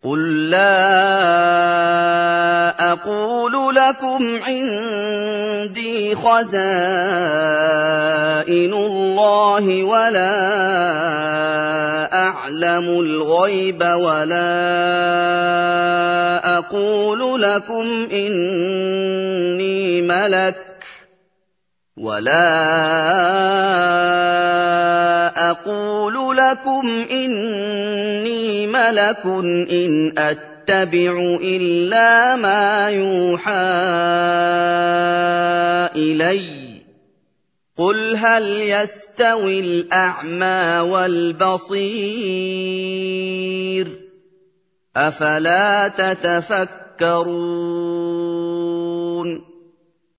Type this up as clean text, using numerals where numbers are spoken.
قُل لَّا أَقُولُ لَكُمْ عِندِي خَزَائِنُ اللَّهِ وَلَا أَعْلَمُ الْغَيْبَ وَلَا أَقُولُ لَكُمْ إِنِّي مَلَكٌ إِنْ أَتَّبِعُ إِلَّا مَا يُوحَىٰ إِلَيَّ ۚ قُلْ هَلْ يَسْتَوِي الْأَعْمَىٰ وَالْبَصِيرُ ۚ أَفَلَا تَتَفَكَّرُونَ